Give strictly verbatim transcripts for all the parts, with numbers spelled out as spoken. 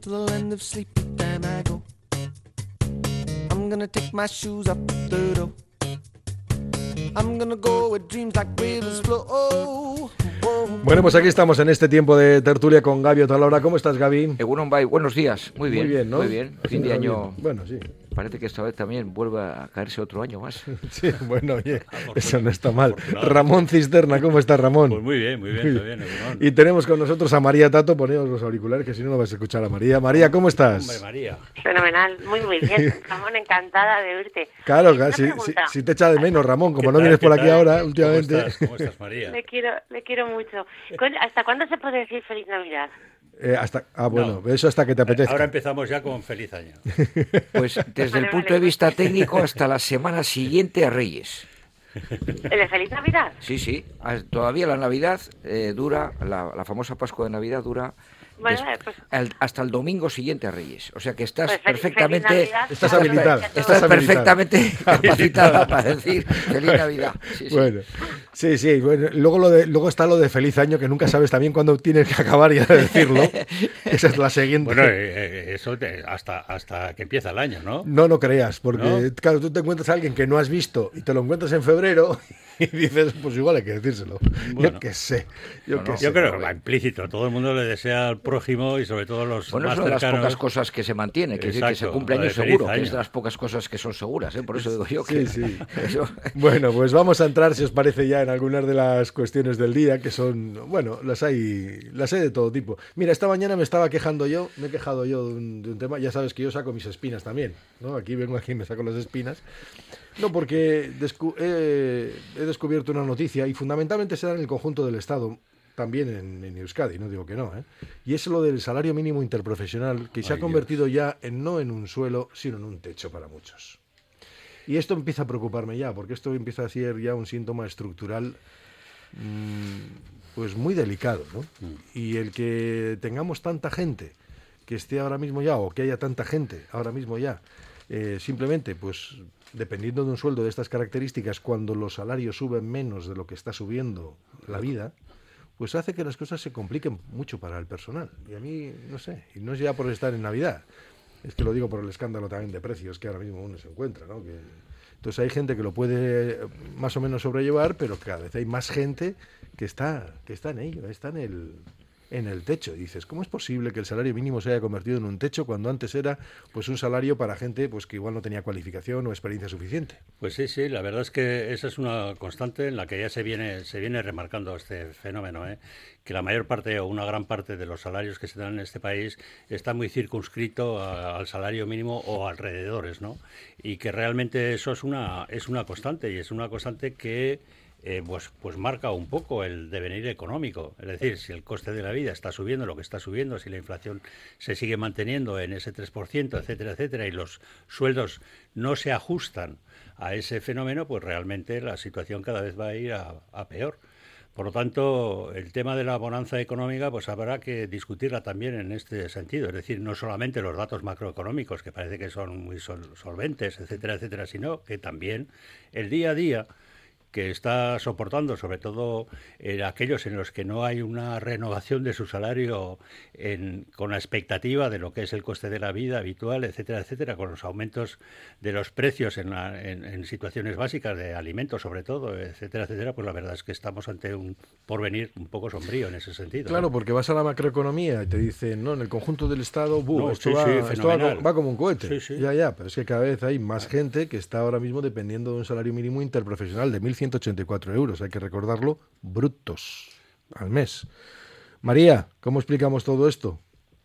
to the land of sleepy time I go. I'm gonna take my shoes off the door. I'm gonna go where dreams like rivers flow. Bueno, pues aquí estamos en este tiempo de tertulia con Gabi Otalora. ¿Cómo estás, Gabi? Egunon Bay, buenos días. Muy bien, muy bien, ¿no? Muy bien. Fin de año. Bien. Bueno, sí. Parece que esta vez también vuelve a caerse otro año más. Sí, bueno, oye, eso no está mal. Ramón Cisterna, ¿cómo estás, Ramón? Pues muy bien, muy bien, muy bien. Egunon. Y tenemos con nosotros a María Tato. Poneos los auriculares, que si no, no vais a escuchar a María. María, ¿cómo estás? Hombre, María. Fenomenal, muy, muy bien. Ramón, encantada de oírte. Claro, Una si, si, pregunta. si te echa de menos, Ramón, como ¿Qué no tal, vienes qué por aquí tal? ahora, últimamente. ¿Cómo estás? ¿Cómo estás, María? Le quiero, le quiero mucho. ¿Cuándo- ¿Hasta cuándo se puede decir Feliz Navidad? Eh, hasta, ah, bueno, No. eso hasta que te apetezca. Ahora empezamos ya con feliz año. Pues desde el punto de vista técnico hasta la semana siguiente a Reyes. ¿El de Feliz Navidad? Sí, sí. a- Todavía la Navidad eh, dura, la, la famosa Pascua de Navidad dura Bueno, des- pues- al- hasta el domingo siguiente a Reyes. O sea que estás Pues feliz- perfectamente... feliz Navidad. Estás Claro, habilitada. perfecto. Estás Estás habilitada. perfectamente capacitada para decir Feliz Navidad. Sí, sí. Bueno, sí, sí. Bueno, luego, lo de, luego está lo de feliz año, que nunca sabes también cuándo tienes que acabar ya de decirlo. Esa es la siguiente. Bueno, eh, eh, eso te- hasta, hasta que empieza el año, ¿no? No, no creas, porque ¿No? claro, tú te encuentras a alguien que no has visto y te lo encuentras en febrero y dices, pues igual hay que decírselo. Bueno. Yo qué sé. Yo, No, qué no, sé. Yo creo que va implícito. Todo el mundo le desea al prójimo y sobre todo los Bueno, más es una de las cercanos. pocas cosas que se mantiene, que, decir, que se Exacto, cumple lo año de feliz seguro, que año. es de las pocas cosas que son seguras, ¿eh? Por eso digo yo Sí, que sí. eso- Bueno, pues vamos a entrar, si os parece, ya en algunas de las cuestiones del día, que son, bueno, las hay, las hay de todo tipo. Mira, esta mañana me estaba quejando yo, me he quejado yo de un, de un tema, ya sabes que yo saco mis espinas también, ¿no? Aquí vengo aquí y me saco las espinas. No, porque descu- he, he descubierto una noticia, y fundamentalmente se da en el conjunto del Estado, también en, en Euskadi, no digo que no, ¿eh? Y es lo del salario mínimo interprofesional, que se Ay, ha convertido ya en no en un suelo, sino en un techo para muchos. Y esto empieza a preocuparme ya, porque esto empieza a ser ya un síntoma estructural mmm, pues muy delicado, ¿no? Y el que tengamos tanta gente que esté ahora mismo ya, o que haya tanta gente ahora mismo ya, eh, simplemente pues dependiendo de un sueldo de estas características, cuando los salarios suben menos de lo que está subiendo la vida, pues hace que las cosas se compliquen mucho para el personal. Y a mí, no sé, y no es ya por estar en Navidad, es que lo digo por el escándalo también de precios que ahora mismo uno se encuentra, ¿no? Que, entonces hay gente que lo puede eh, más o menos sobrellevar, pero cada vez hay más gente que está, que está en ello, está en el, en el techo. Y dices, ¿cómo es posible que el salario mínimo se haya convertido en un techo cuando antes era pues un salario para gente pues que igual no tenía cualificación o experiencia suficiente? Pues sí, sí, la verdad es que esa es una constante en la que ya se viene, se viene remarcando este fenómeno, ¿eh? Que la mayor parte o una gran parte de los salarios que se dan en este país está muy circunscrito a- al salario mínimo o alrededores, ¿no? Y que realmente eso es una, es una constante, y es una constante que eh, pues, pues marca un poco el devenir económico. Es decir, si el coste de la vida está subiendo lo que está subiendo, si la inflación se sigue manteniendo en ese tres por ciento, etcétera, etcétera, y los sueldos no se ajustan a ese fenómeno, pues realmente la situación cada vez va a ir a, a peor. Por lo tanto, el tema de la bonanza económica pues habrá que discutirla también en este sentido. Es decir, no solamente los datos macroeconómicos, que parece que son muy sol- solventes, etcétera, etcétera, sino que también el día a día que está soportando, sobre todo eh, aquellos en los que no hay una renovación de su salario en, con la expectativa de lo que es el coste de la vida habitual, etcétera, etcétera, con los aumentos de los precios en, la, en, en situaciones básicas de alimentos, sobre todo, etcétera, etcétera, pues la verdad es que estamos ante un porvenir un poco sombrío en ese sentido. Claro, ¿no? porque vas a la macroeconomía y te dicen, no, en el conjunto del Estado, buh, No, esto, sí, va, sí, esto va, fenomenal. co- va como un cohete. Sí, sí. Ya, ya, pero es que cada vez hay más gente que está ahora mismo dependiendo de un salario mínimo interprofesional de mil ciento ochenta y cuatro euros, hay que recordarlo, brutos al mes. María, ¿cómo explicamos todo esto?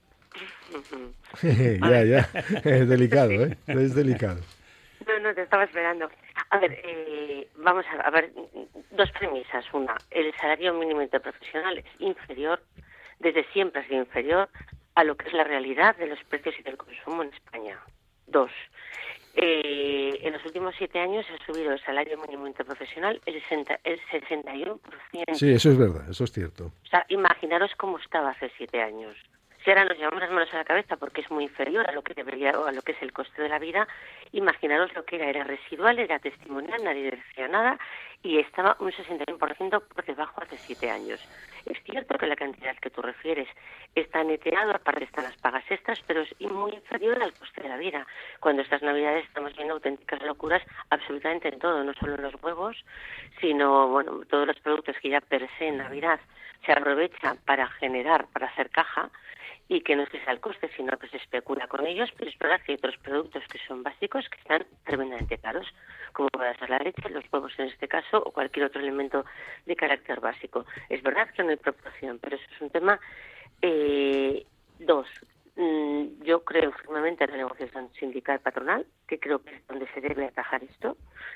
Ya, ya, es delicado, ¿eh? Es delicado. No, no, te estaba esperando. A ver, eh, vamos a, a ver, dos premisas. Una, el salario mínimo interprofesional es inferior, desde siempre ha sido inferior a lo que es la realidad de los precios y del consumo en España. Dos, eh, en los últimos siete años ha subido el salario mínimo interprofesional el, sesenta, el sesenta y uno por ciento. Sí, eso es verdad, eso es cierto. O sea, imaginaros cómo estaba hace siete años. Si ahora nos llevamos las manos a la cabeza porque es muy inferior a lo que debería o a lo que es el coste de la vida, imaginaros lo que era, era residual, era testimonial, nadie decía nada y estaba un sesenta y uno por ciento por debajo hace siete años. Es cierto que la cantidad que tú refieres está neteado, aparte están las pagas extras, pero es muy inferior al coste de la vida. Cuando estas navidades estamos viendo auténticas locuras absolutamente en todo, no solo en los huevos, sino bueno todos los productos que ya per se en Navidad se aprovechan para generar, para hacer caja, y que no es que sea el coste, sino que se especula con ellos, pero es verdad que hay otros productos que son básicos que están tremendamente caros, como puede ser la leche, los huevos en este caso, o cualquier otro elemento de carácter básico. Es verdad que no hay proporción, pero eso es un tema. Eh, dos, mmm, yo creo firmemente en la negociación sindical patronal, que creo que es donde se debe atajar esto.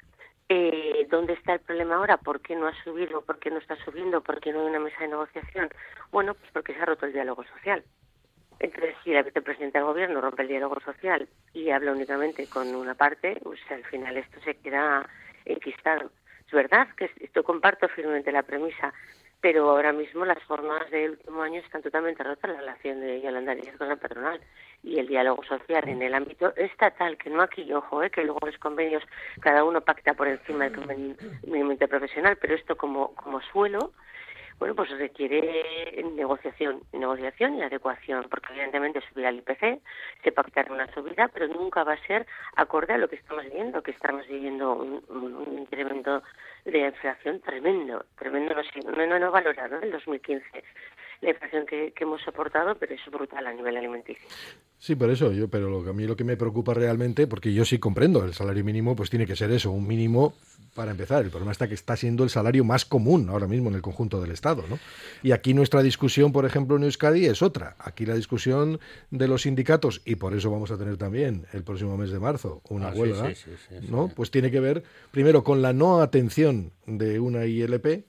Eh, ¿Dónde está el problema ahora? ¿Por qué no ha subido? ¿Por qué no está subiendo? ¿Por qué no hay una mesa de negociación? Bueno, pues porque se ha roto el diálogo social. Entonces, si la vicepresidenta del Gobierno rompe el diálogo social y habla únicamente con una parte, pues al final esto se queda enquistado. Es verdad que esto comparto firmemente la premisa, pero ahora mismo las formas del último año están totalmente rotas, la relación de Yolanda Díaz con la patronal y el diálogo social en el ámbito estatal, que no aquí, ojo, eh, que luego los convenios cada uno pacta por encima del convenio mínimo interprofesional, pero esto como, como suelo, bueno, pues requiere negociación, negociación y adecuación, porque evidentemente subirá el I P C, se pactará una subida, pero nunca va a ser acorde a lo que estamos viviendo, que estamos viviendo un, un, un incremento de inflación tremendo, tremendo, no sé, no, no, no valorar, ¿no? En dos mil quince la inflación que, que hemos soportado, pero es brutal a nivel alimenticio. Sí, por eso, yo, pero lo que a mí lo que me preocupa realmente, porque yo sí comprendo, el salario mínimo pues tiene que ser eso, un mínimo para empezar. El problema está que está siendo el salario más común ahora mismo en el conjunto del Estado, ¿no? Y aquí nuestra discusión, por ejemplo, en Euskadi es otra. Aquí la discusión de los sindicatos, y por eso vamos a tener también el próximo mes de marzo una ah, huelga, sí, sí, sí, sí, ¿no? sí. Pues tiene que ver, primero, con la no atención de una I L P,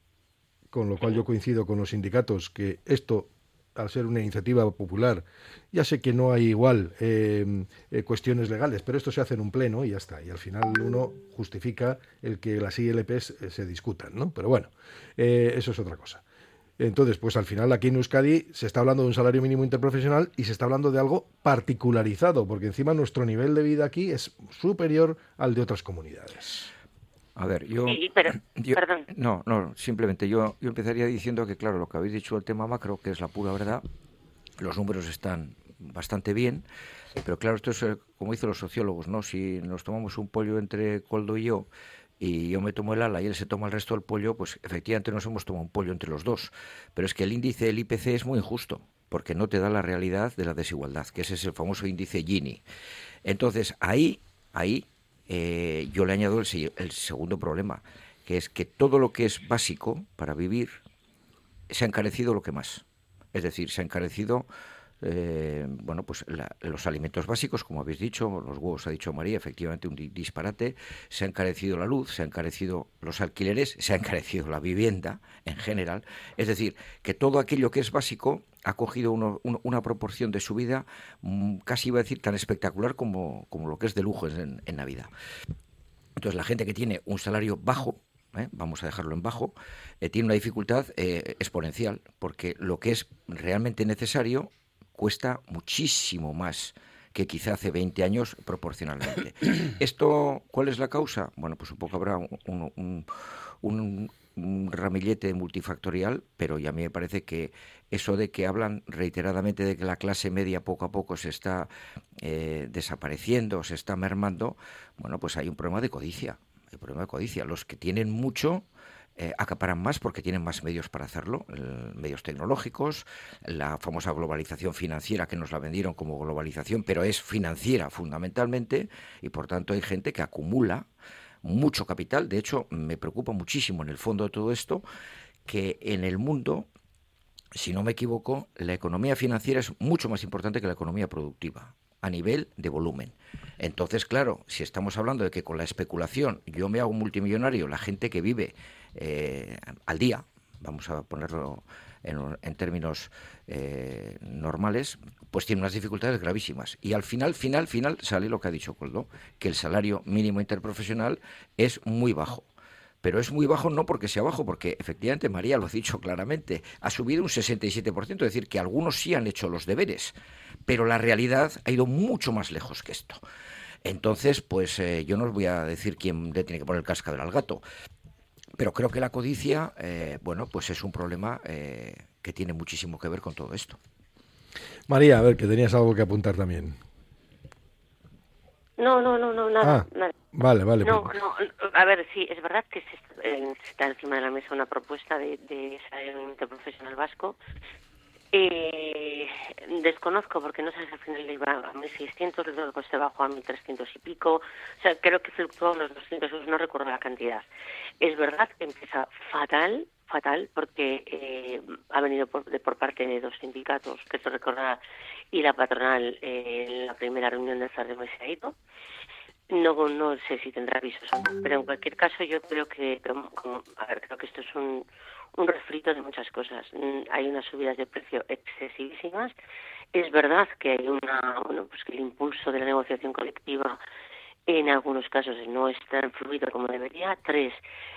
con lo cual yo coincido con los sindicatos que esto, al ser una iniciativa popular, ya sé que no hay igual eh, eh, cuestiones legales, pero esto se hace en un pleno y ya está. Y al final uno justifica el que las I L Ps eh, se discutan, ¿no? Pero bueno, eh, eso es otra cosa. Entonces, pues al final aquí en Euskadi se está hablando de un salario mínimo interprofesional y se está hablando de algo particularizado, porque encima nuestro nivel de vida aquí es superior al de otras comunidades. A ver, yo, Sí, pero, yo- perdón. no, no, simplemente yo, yo empezaría diciendo que, claro, lo que habéis dicho del tema macro, que es la pura verdad, los números están bastante bien, pero claro, esto es eh, como dicen los sociólogos, ¿no? Si nos tomamos un pollo entre Coldo y yo, y yo me tomo el ala y él se toma el resto del pollo, pues efectivamente nos hemos tomado un pollo entre los dos. Pero es que el índice del I P C es muy injusto, porque no te da la realidad de la desigualdad, que ese es el famoso índice Gini. Entonces, ahí, ahí, eh, yo le añado el, se- el segundo problema, que es que todo lo que es básico para vivir se ha encarecido lo que más. Es decir, se ha encarecido eh, bueno, pues la- los alimentos básicos, como habéis dicho, los huevos, ha dicho María, efectivamente un di- disparate, se ha encarecido la luz, se han encarecido los alquileres, se ha encarecido la vivienda en general. Es decir, que todo aquello que es básico ha cogido uno- un- una proporción de subida mm, casi iba a decir tan espectacular como, como lo que es de lujo en, en Navidad. Entonces la gente que tiene un salario bajo, ¿eh? vamos a dejarlo en bajo, eh, tiene una dificultad eh, exponencial, porque lo que es realmente necesario cuesta muchísimo más que quizá hace veinte años proporcionalmente. ¿Esto cuál es la causa? Bueno, pues un poco habrá un, un, un, un- un ramillete multifactorial, pero ya a mí me parece que eso de que hablan reiteradamente de que la clase media poco a poco se está eh, desapareciendo, se está mermando, bueno, pues hay un problema de codicia. Hay un problema de codicia. Los que tienen mucho eh, acaparan más porque tienen más medios para hacerlo, eh, medios tecnológicos, la famosa globalización financiera que nos la vendieron como globalización, pero es financiera fundamentalmente, y por tanto hay gente que acumula mucho capital. De hecho, me preocupa muchísimo en el fondo de todo esto que en el mundo, si no me equivoco, la economía financiera es mucho más importante que la economía productiva a nivel de volumen. Entonces, claro, si estamos hablando de que con la especulación yo me hago multimillonario, la gente que vive eh, al día, vamos a ponerlo en, en términos eh, normales, pues tiene unas dificultades gravísimas. Y al final, final, final, sale lo que ha dicho Coldo, que el salario mínimo interprofesional es muy bajo. pero es muy bajo no porque sea bajo, porque efectivamente María lo ha dicho claramente, ha subido un sesenta y siete por ciento, es decir, que algunos sí han hecho los deberes, pero la realidad ha ido mucho más lejos que esto. Entonces, pues eh, yo no os voy a decir quién le tiene que poner el cascabel al gato, pero creo que la codicia, eh, bueno, pues es un problema eh, que tiene muchísimo que ver con todo esto. María, a ver, que tenías algo que apuntar también. No, no, no, no, nada, ah, nada. Vale, vale. No, pues. no, a ver, sí, es verdad que se, eh, está encima de la mesa una propuesta de, de salario interprofesional vasco. Eh, desconozco porque no sé si al final le iba a mil seiscientos, luego se bajó a mil trescientos y pico, o sea, creo que fluctuó los doscientos euros, no recuerdo la cantidad. Es verdad que empieza fatal, fatal, porque eh, ha venido por, de, por parte de dos sindicatos, que se recordará, y la patronal eh, en la primera reunión del salario se ha ido. No, no sé si tendrá avisos o no, pero en cualquier caso yo creo que, como, como, a ver, creo que esto es un, un refrito de muchas cosas. Hay unas subidas de precio excesivísimas. Es verdad que hay una, bueno, pues que el impulso de la negociación colectiva en algunos casos no es tan fluido como debería. Tres,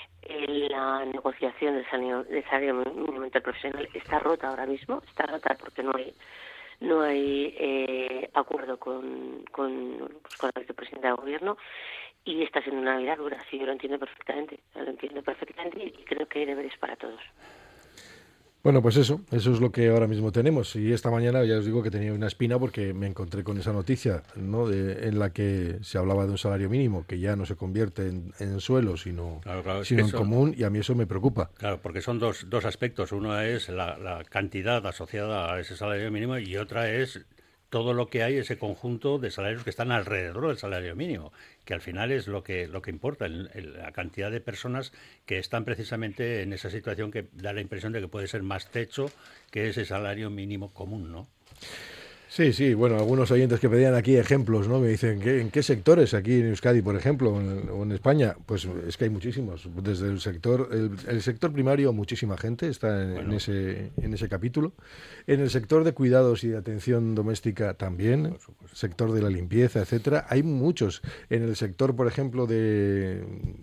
la negociación del salario, del salario mínimo interprofesional está rota ahora mismo, está rota porque no hay no hay eh, acuerdo con, con, pues, con la vicepresidenta del gobierno y está siendo una vida dura, sí, yo lo entiendo perfectamente, lo entiendo perfectamente y creo que hay deberes para todos. Bueno, pues eso, eso es lo que ahora mismo tenemos. Y esta mañana ya os digo que tenía una espina porque me encontré con esa noticia, ¿no? De, en la que se hablaba de un salario mínimo que ya no se convierte en, en suelo, sino, claro, claro, sino en eso, común, y a mí eso me preocupa. Claro, porque son dos, dos aspectos. Uno es la, la cantidad asociada a ese salario mínimo y otra es todo lo que hay, ese conjunto de salarios que están alrededor del salario mínimo, que al final es lo que lo que importa, el, el, la cantidad de personas que están precisamente en esa situación que da la impresión de que puede ser más techo que ese salario mínimo común, ¿no? Sí, sí, bueno, algunos oyentes que pedían aquí ejemplos, ¿no? Me dicen, ¿qué, ¿en qué sectores aquí en Euskadi, por ejemplo, o en, o en España? Pues es que hay muchísimos. Desde el sector el, el sector primario, muchísima gente está en, bueno. en, ese, en ese capítulo. En el sector de cuidados y de atención doméstica también, sector de la limpieza, etcétera. Hay muchos. En el sector, por ejemplo, de,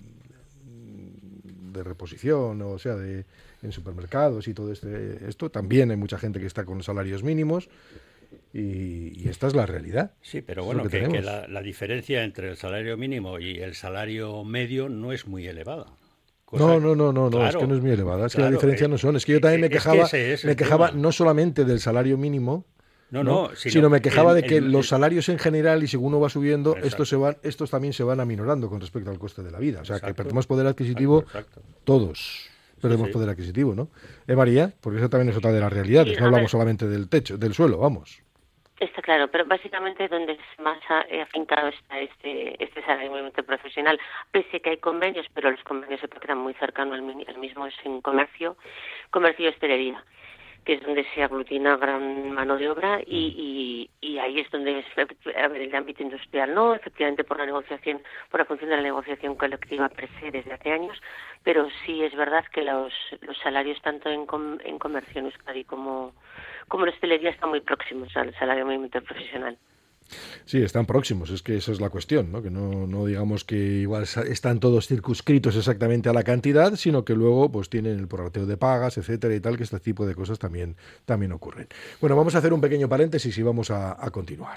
de reposición, o sea, de en supermercados y todo este esto, también hay mucha gente que está con salarios mínimos. Y, y esta es la realidad. Sí, pero bueno, que, que, que la, la diferencia entre el salario mínimo y el salario medio no es muy elevada. Cosa no, no, no, no, claro, no, es que no es muy elevada, es claro, que la diferencia eh, no son. Es que yo también me quejaba, es que me quejaba tema. no solamente del salario mínimo, no, no, no, sino, sino me quejaba el, de que el, los salarios en general, y según uno va subiendo, exacto. estos se van, estos también se van aminorando con respecto al coste de la vida. O sea, exacto. que perdemos poder adquisitivo exacto, exacto. todos. Perdemos sí, sí. poder adquisitivo, ¿no? Eh, María, porque eso también es otra de las realidades. Sí, no hablamos ver. solamente del techo, del suelo, vamos. Está claro, pero básicamente donde más ha afincado está este este salario mínimo interprofesional, pese que hay convenios, pero los convenios se quedan muy cercanos al, al mismo, es en comercio, comercio y hostelería, que es donde se aglutina gran mano de obra y, y, y ahí es donde es, a ver, el ámbito industrial no, efectivamente por la negociación, por la función de la negociación colectiva per se desde hace años, pero sí es verdad que los, los salarios tanto en, com, en comercio en Euskadi como como la hostelería están muy próximos al salario mínimo interprofesional. Sí, están próximos, es que esa es la cuestión, ¿no? Que no, no digamos que igual están todos circunscritos exactamente a la cantidad, sino que luego pues tienen el prorrateo de pagas, etcétera y tal, que este tipo de cosas también, también ocurren. Bueno, vamos a hacer un pequeño paréntesis y vamos a, a continuar.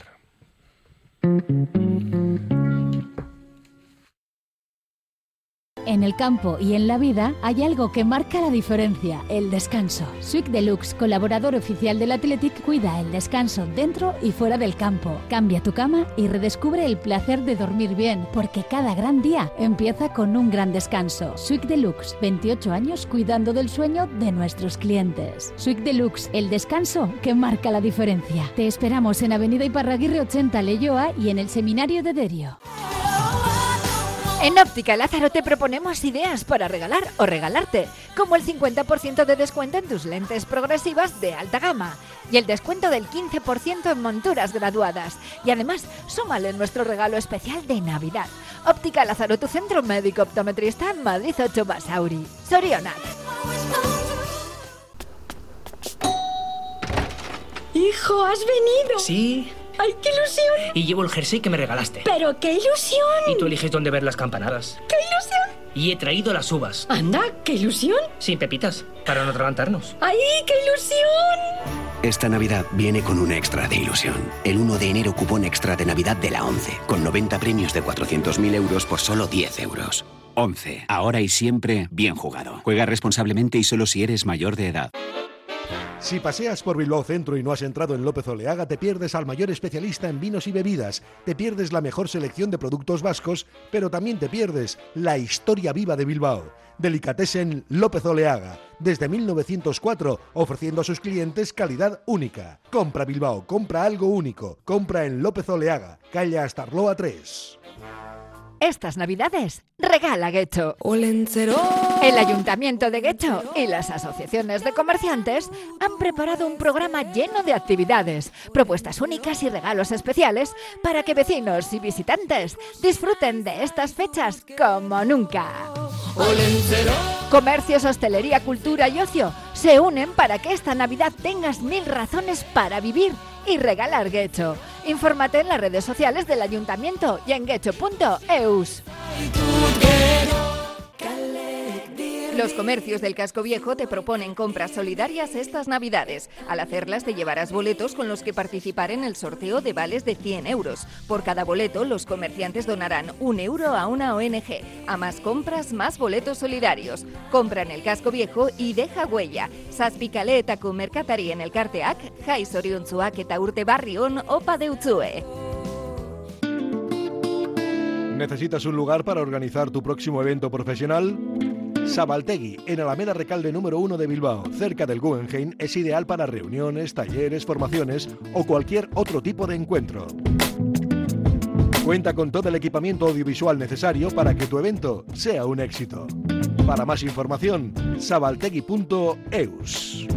En el campo y en la vida hay algo que marca la diferencia, el descanso. Swick Deluxe, colaborador oficial del Athletic, cuida el descanso dentro y fuera del campo. Cambia tu cama y redescubre el placer de dormir bien, porque cada gran día empieza con un gran descanso. Swick Deluxe, veintiocho años cuidando del sueño de nuestros clientes. Swick Deluxe, el descanso que marca la diferencia. Te esperamos en Avenida Iparraguirre ochenta, Leioa, y en el Seminario de Derio. En Óptica Lázaro te proponemos ideas para regalar o regalarte, como el cincuenta por ciento de descuento en tus lentes progresivas de alta gama y el descuento del quince por ciento en monturas graduadas. Y además, súmale nuestro regalo especial de Navidad. Óptica Lázaro, tu centro médico optometrista en Madrid ocho Basauri. Sorionak. Hijo, ¿has venido? Sí. ¡Ay, qué ilusión! Y llevo el jersey que me regalaste. ¡Pero qué ilusión! Y tú eliges dónde ver las campanadas. ¡Qué ilusión! Y he traído las uvas. Anda, qué ilusión. Sin pepitas, para no atragantarnos. ¡Ay, qué ilusión! Esta Navidad viene con un extra de ilusión. El uno de enero cupón extra de Navidad de la ONCE, con noventa premios de cuatrocientos mil euros por solo diez euros. ONCE, ahora y siempre bien jugado. Juega responsablemente y solo si eres mayor de edad. Si paseas por Bilbao Centro y no has entrado en López Oleaga, te pierdes al mayor especialista en vinos y bebidas, te pierdes la mejor selección de productos vascos, pero también te pierdes la historia viva de Bilbao. Delicatessen López Oleaga, desde mil novecientos cuatro, ofreciendo a sus clientes calidad única. Compra Bilbao, compra algo único, compra en López Oleaga, calle Astarloa tres. Estas Navidades, regala Guecho. El Ayuntamiento de Guecho y las asociaciones de comerciantes han preparado un programa lleno de actividades, propuestas únicas y regalos especiales para que vecinos y visitantes disfruten de estas fechas como nunca. Comercios, hostelería, cultura y ocio se unen para que esta Navidad tengas mil razones para vivir y regalar Guecho. Infórmate en las redes sociales del Ayuntamiento y en guecho punto eus. Los comercios del Casco Viejo te proponen compras solidarias estas Navidades. Al hacerlas te llevarás boletos con los que participar en el sorteo de vales de cien euros. Por cada boleto, los comerciantes donarán un euro a una O N G. A más compras, más boletos solidarios. Compra en el Casco Viejo y deja huella. Zazpikale etako merkatarien elkarteak, jai zoriontsuak eta urte barri on opa deutzue. ¿Necesitas un lugar para organizar tu próximo evento profesional? Sabaltegui, en Alameda Recalde número uno de Bilbao, cerca del Guggenheim, es ideal para reuniones, talleres, formaciones o cualquier otro tipo de encuentro. Cuenta con todo el equipamiento audiovisual necesario para que tu evento sea un éxito. Para más información, sabaltegui punto eus.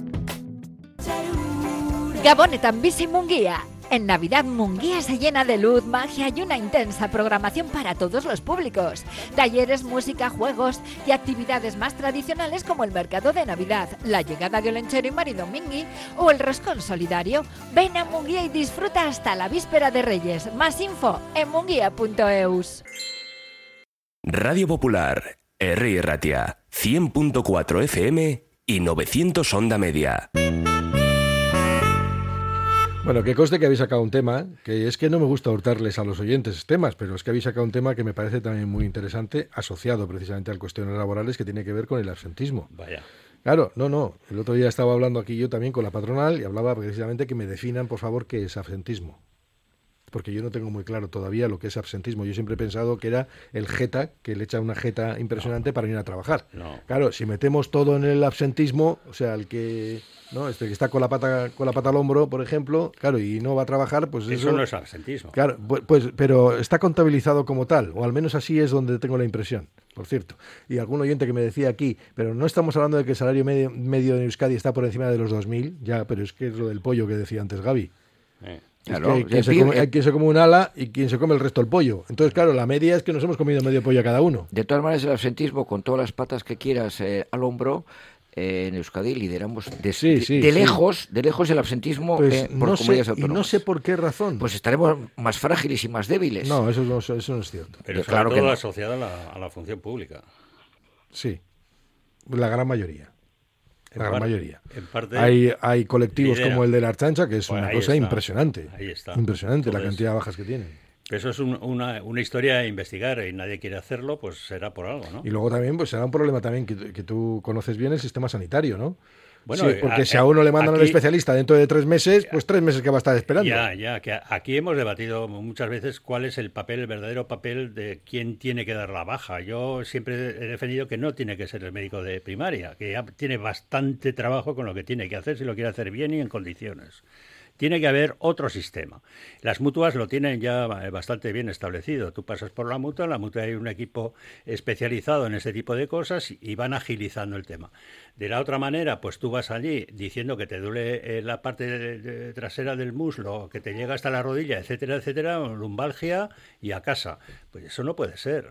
Gabonetan bizi Munguía. En Navidad, Munguía se llena de luz, magia y una intensa programación para todos los públicos. Talleres, música, juegos y actividades más tradicionales como el mercado de Navidad, la llegada de Olenchero y Maridomingui o el roscón solidario. Ven a Munguía y disfruta hasta la víspera de Reyes. Más info en munguía punto eus. Radio Popular, Herri Ratia, cien punto cuatro F M y novecientos onda media. Bueno, que conste que habéis sacado un tema, que es que no me gusta hurtarles a los oyentes temas, pero es que habéis sacado un tema que me parece también muy interesante, asociado precisamente a cuestiones laborales, que tiene que ver con el absentismo. Vaya. Claro, no, no. El otro día estaba hablando aquí yo también con la patronal y hablaba precisamente que me definan, por favor, qué es absentismo. Porque yo no tengo muy claro todavía lo que es absentismo. Yo siempre he pensado que era el jeta, que le echa una jeta impresionante no. para ir a trabajar. No. Claro, si metemos todo en el absentismo, o sea, el que no este que está con la pata con la pata al hombro, por ejemplo, claro, y no va a trabajar, pues eso, eso no es absentismo. Claro, pues, pues pero está contabilizado como tal, o al menos así es donde tengo la impresión, por cierto. Y algún oyente que me decía aquí, pero no estamos hablando de que el salario medio, medio en Euskadi está por encima de los dos mil, ya, pero es que es lo del pollo que decía antes Gaby. Eh. Claro, es que hay, quien se come, hay quien se come un ala y quien se come el resto del pollo. Entonces, claro, la media es que nos hemos comido medio pollo a cada uno. De todas maneras, el absentismo, con todas las patas que quieras eh, al hombro, eh, en Euskadi lideramos de, sí, sí, de, de sí. lejos de lejos el absentismo pues eh, por no comunidades sé, autónomas. Y no sé por qué razón. Pues estaremos más frágiles y más débiles. No, eso no, eso no es cierto. Pero sobre claro todo que no. asociado a la, a la función pública. Sí, la gran mayoría. La gran par, mayoría. En parte, hay, hay colectivos lidera. como el de la Archancha, que es Pues una ahí cosa está, impresionante. Ahí está. Impresionante Entonces, la cantidad de bajas que tienen. Eso es un, una, una historia a investigar y nadie quiere hacerlo, pues será por algo, ¿no? Y luego también pues será un problema también que, que tú conoces bien el sistema sanitario, ¿no? Bueno, sí, porque a, si a uno le mandan aquí, a un especialista dentro de tres meses, pues tres meses que va a estar esperando. Ya, ya, que aquí hemos debatido muchas veces cuál es el papel, el verdadero papel de quién tiene que dar la baja. Yo siempre he defendido que no tiene que ser el médico de primaria, que ya tiene bastante trabajo con lo que tiene que hacer, si lo quiere hacer bien y en condiciones. Tiene que haber otro sistema. Las mutuas lo tienen ya bastante bien establecido. Tú pasas por la mutua, en la mutua hay un equipo especializado en ese tipo de cosas y van agilizando el tema. De la otra manera, pues tú vas allí diciendo que te duele la parte de, de, trasera del muslo, que te llega hasta la rodilla, etcétera, etcétera, lumbalgia y a casa. Pues eso no puede ser.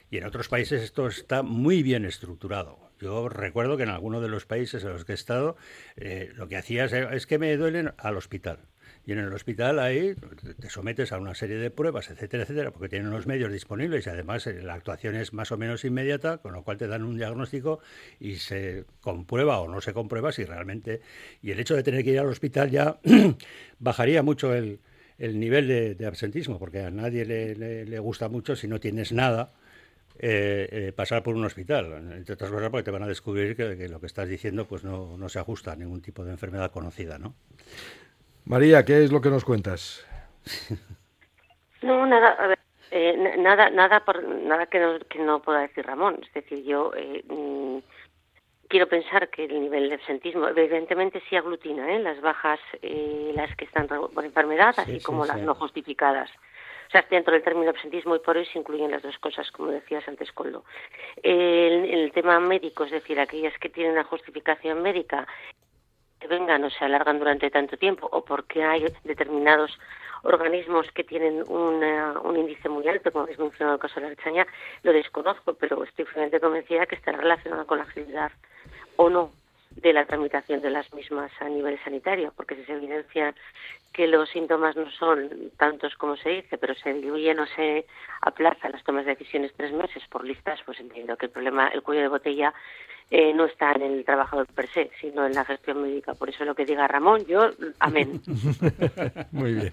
Y en otros países esto está muy bien estructurado. Yo recuerdo que en algunos de los países en los que he estado, eh, lo que hacías es que me duelen al hospital. Y en el hospital ahí te sometes a una serie de pruebas, etcétera, etcétera, porque tienen los medios disponibles y además la actuación es más o menos inmediata, con lo cual te dan un diagnóstico y se comprueba o no se comprueba si realmente... Y el hecho de tener que ir al hospital ya bajaría mucho el, el nivel de, de absentismo, porque a nadie le, le, le gusta mucho si no tienes nada. Eh, eh, pasar por un hospital, entre otras cosas porque te van a descubrir que, que lo que estás diciendo pues no, no se ajusta a ningún tipo de enfermedad conocida, ¿no? María, ¿qué es lo que nos cuentas? No, nada, a ver, eh, nada, nada, por, nada que no, que no pueda decir Ramón. Es decir, yo eh, mm, quiero pensar que el nivel de absentismo, evidentemente sí aglutina, ¿eh? Las bajas, eh, las que están por enfermedad, sí, así sí, como sí. las no justificadas. O sea, dentro del término absentismo y por hoy se incluyen las dos cosas, como decías antes, Coldo. El, el tema médico, es decir, aquellas que tienen una justificación médica, que vengan o se alargan durante tanto tiempo, o porque hay determinados organismos que tienen una, un índice muy alto, como habéis mencionado el caso de la Ertzaintza, lo desconozco, pero estoy firmemente convencida que estará relacionado con la agilidad o no de la tramitación de las mismas a nivel sanitario, porque si se evidencia que los síntomas no son tantos como se dice, pero se diluyen o se aplazan las tomas de decisiones tres meses por listas, pues entiendo que el problema, el cuello de botella, eh, no está en el trabajador per se, sino en la gestión médica. Por eso lo que diga Ramón, yo, amén. Muy bien.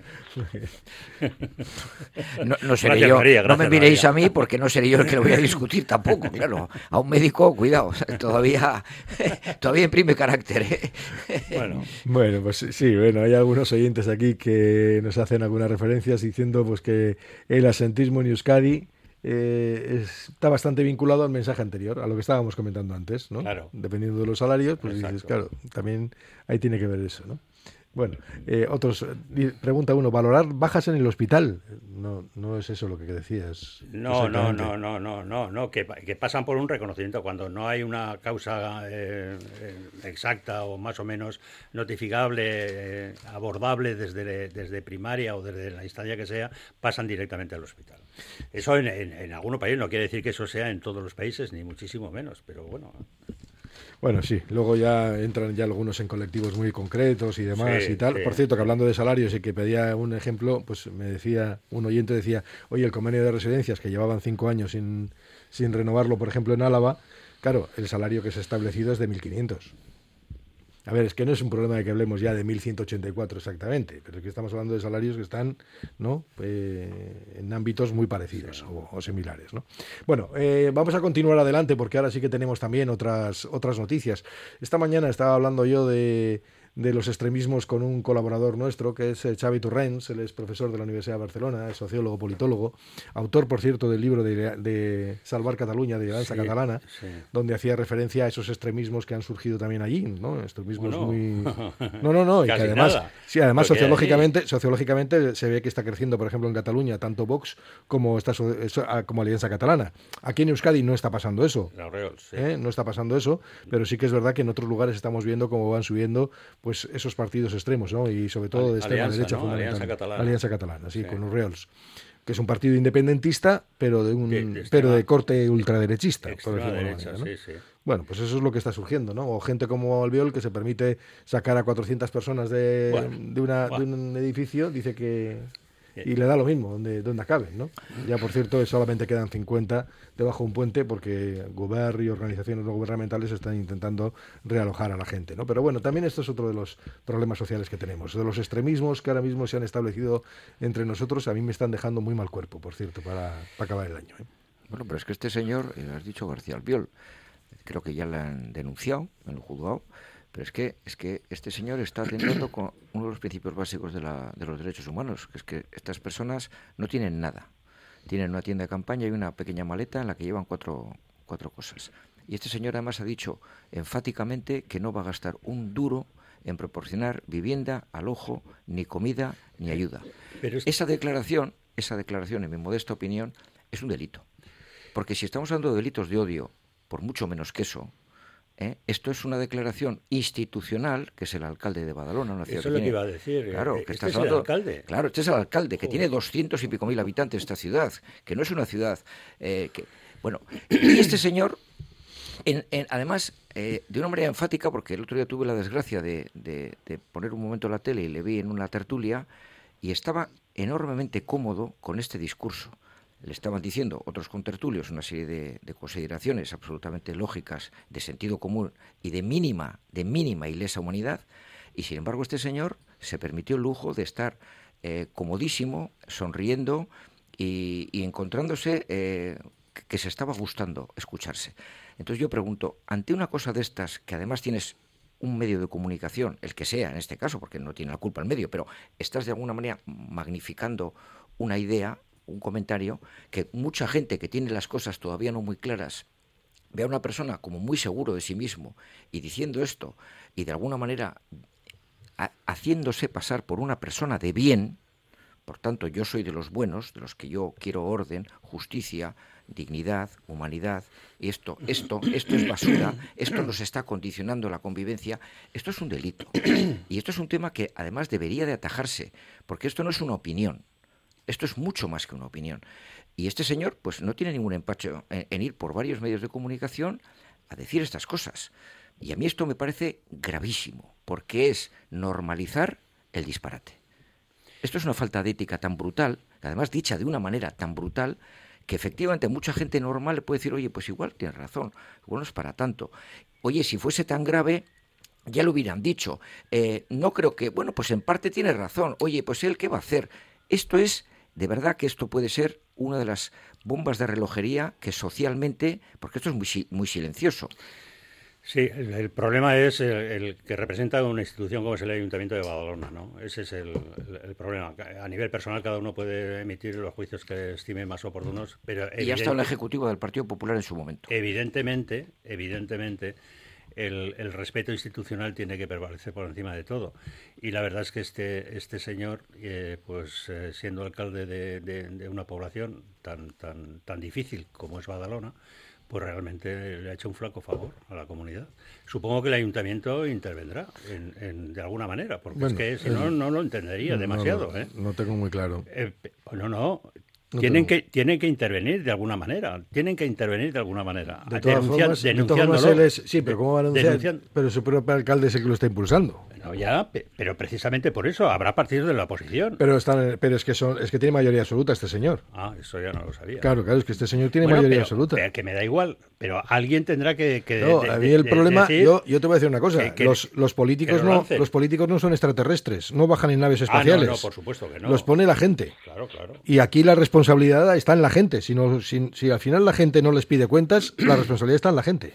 No, no seré gracias, yo, María, no me miréis María. A mí porque no seré yo el que lo voy a discutir tampoco, claro. A un médico, cuidado, todavía, todavía imprime carácter. ¿eh? Bueno. bueno, pues sí, bueno, hay algunos oyentes aquí que nos hacen algunas referencias diciendo pues que el asentismo en Euskadi eh, está bastante vinculado al mensaje anterior, a lo que estábamos comentando antes, ¿no? Claro. Dependiendo de los salarios, pues Exacto. dices, claro, también ahí tiene que ver eso, ¿no? Bueno, eh, otros, pregunta uno, ¿valorar bajas en el hospital? No, no es eso lo que decías. No, no, no, no, no, no, no, que, que pasan por un reconocimiento cuando no hay una causa eh, exacta o más o menos notificable, eh, abordable desde, desde primaria o desde la instancia que sea, pasan directamente al hospital. Eso en, en, en algunos países no quiere decir que eso sea en todos los países, ni muchísimo menos, pero bueno... Bueno, sí, luego ya entran ya algunos en colectivos muy concretos y demás sí, y tal. Sí, Por cierto, que hablando de salarios y que pedía un ejemplo, pues me decía, un oyente decía, oye, el convenio de residencias, que llevaban cinco años sin, sin renovarlo, por ejemplo, en Álava, claro, el salario que se ha establecido es de mil quinientos. A ver, es que no es un problema de que hablemos ya de mil ciento ochenta y cuatro exactamente, pero es que estamos hablando de salarios que están, ¿no?, eh, en ámbitos muy parecidos sí. o, o similares, ¿no? Bueno, eh, vamos a continuar adelante porque ahora sí que tenemos también otras, otras noticias. Esta mañana estaba hablando yo de... de los extremismos con un colaborador nuestro, que es Xavi Torrents. Él es profesor de la Universidad de Barcelona, es sociólogo, politólogo, autor, por cierto, del libro de, de Salvar Cataluña, de Alianza sí, Catalana, sí. donde hacía referencia a esos extremismos que han surgido también allí, ¿no? Extremismos bueno. muy... No, no, no, y que además, nada. sí, además sociológicamente, sociológicamente se ve que está creciendo, por ejemplo, en Cataluña, tanto Vox como, esta, como Alianza Catalana. Aquí en Euskadi no está pasando eso. La Real, sí. ¿eh? No está pasando eso, pero sí que es verdad que en otros lugares estamos viendo cómo van subiendo pues esos partidos extremos, ¿no? Y sobre todo de extrema Alianza, derecha, ¿no? fundamental. Alianza Catalana. Alianza Catalana, sí, sí. con los Reals, que es un partido independentista, pero de un de, de pero de corte ultraderechista, por decirlo de derecha, manera, ¿no? sí, sí. Bueno, pues eso es lo que está surgiendo, ¿no? O gente como Albiol, que se permite sacar a cuatrocientas personas de, bueno, de, una, bueno. de un edificio, dice que... Y le da lo mismo, donde, donde acaben, ¿no? Ya, por cierto, solamente quedan cincuenta debajo de un puente porque gobierno y organizaciones no gubernamentales están intentando realojar a la gente, ¿no? Pero bueno, también esto es otro de los problemas sociales que tenemos. De los extremismos que ahora mismo se han establecido entre nosotros, a mí me están dejando muy mal cuerpo, por cierto, para, para acabar el año, ¿eh? Bueno, pero es que este señor, eh, has dicho García Albiol, creo que ya le han denunciado en el juzgado. Pero es que, es que este señor está atentando con uno de los principios básicos de, la, de los derechos humanos, que es que estas personas no tienen nada. Tienen una tienda de campaña y una pequeña maleta en la que llevan cuatro, cuatro cosas. Y este señor además ha dicho enfáticamente que no va a gastar un duro en proporcionar vivienda, alojo, ni comida, ni ayuda. Pero es... Esa declaración, esa declaración, en mi modesta opinión, es un delito. Porque si estamos hablando de delitos de odio, por mucho menos que eso, ¿eh? Esto es una declaración institucional, que es el alcalde de Badalona. Una ciudad Eso que es lo tiene, que iba a decir. Claro, eh, que este estás es el hablando, alcalde. Claro, este es el alcalde, que Joder. tiene doscientos y pico mil habitantes esta ciudad, que no es una ciudad... Eh, que, bueno, y este señor, en, en, además, eh, de una manera enfática, porque el otro día tuve la desgracia de, de, de poner un momento la tele y le vi en una tertulia, y estaba enormemente cómodo con este discurso. Le estaban diciendo otros contertulios una serie de, de consideraciones absolutamente lógicas, de sentido común y de mínima, de mínima y lesa humanidad, y sin embargo este señor se permitió el lujo de estar eh, comodísimo, sonriendo y, y encontrándose eh, que, que se estaba gustando escucharse. Entonces yo pregunto, ante una cosa de estas, que además tienes un medio de comunicación, el que sea en este caso, porque no tiene la culpa el medio, pero estás de alguna manera magnificando una idea, un comentario, que mucha gente que tiene las cosas todavía no muy claras ve a una persona como muy seguro de sí mismo y diciendo esto y de alguna manera a, haciéndose pasar por una persona de bien. Por tanto, yo soy de los buenos, de los que yo quiero orden, justicia, dignidad, humanidad, y esto, esto, esto es basura, esto nos está condicionando la convivencia, esto es un delito. Y esto es un tema que además debería de atajarse, porque esto no es una opinión. Esto es mucho más que una opinión. Y este señor pues no tiene ningún empacho en, en ir por varios medios de comunicación a decir estas cosas. Y a mí esto me parece gravísimo, porque es normalizar el disparate. Esto es una falta de ética tan brutal, además dicha de una manera tan brutal, que efectivamente mucha gente normal le puede decir, oye, pues igual tienes razón, igual no es para tanto. Oye, si fuese tan grave, ya lo hubieran dicho. Eh, no creo que, bueno, pues en parte tiene razón. Oye, pues él, ¿qué va a hacer? Esto es... De verdad que esto puede ser una de las bombas de relojería que socialmente, porque esto es muy, muy silencioso. Sí, el, el problema es el, el que representa una institución como es el Ayuntamiento de Badalona, ¿no? Ese es el, el, el problema. A nivel personal cada uno puede emitir los juicios que estime más oportunos, pero... Y ya está el Ejecutivo del Partido Popular en su momento. Evidentemente, evidentemente... El, el respeto institucional tiene que prevalecer por encima de todo. Y la verdad es que este este señor, eh, pues eh, siendo alcalde de, de, de una población tan tan tan difícil como es Badalona, pues realmente le ha hecho un flaco favor a la comunidad. Supongo que el ayuntamiento intervendrá en, en, de alguna manera, porque bueno, es que si no, no lo entendería no, demasiado. No, ¿eh? no tengo muy claro. Eh, no, no... No tienen tengo. que tienen que intervenir de alguna manera, tienen que intervenir de alguna manera. De todas Denuncia, formas, de todas formas él es, sí, pero ¿cómo va a denunciar? Pero su propio alcalde es el que lo está impulsando. No, ya, pero precisamente por eso habrá partidos de la oposición. Pero están, pero es que son, es que tiene mayoría absoluta este señor. Ah, eso ya no lo sabía. Claro, claro, es que este señor tiene bueno, mayoría pero, absoluta. Pero que me da igual, pero alguien tendrá que, que no, de, a mí de, el de, problema, decir yo, yo te voy a decir una cosa, que, que, los, los políticos no, los políticos no son extraterrestres, no bajan en naves espaciales. Ah, no, no, por supuesto que no. Los pone la gente. Claro, claro. Y aquí la responsabilidad está en la gente. Si, no, si, si al final la gente no les pide cuentas, la responsabilidad está en la gente.